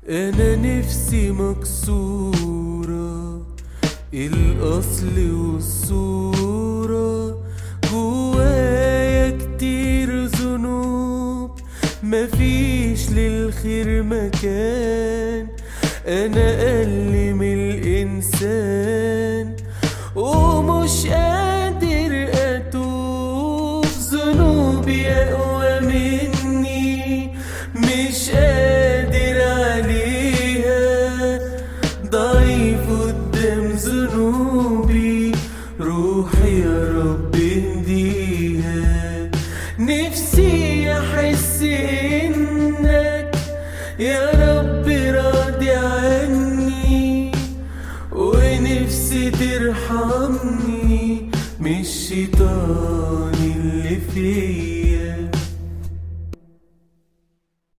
انا نفسي مكسورة، الاصل والصورة جوايا كتير ذنوب، مفيش للخير مكان. انا اقل من الانسان ومش قادر اتوب، ذنوبي اقوى مني مش قادر عليها، ضعيف قدام ذنوبي، روحي يا رب اهديها. نفسي احس انك يا رب راضي عني، ونفسي ترحمني من الشيطان اللي فيا.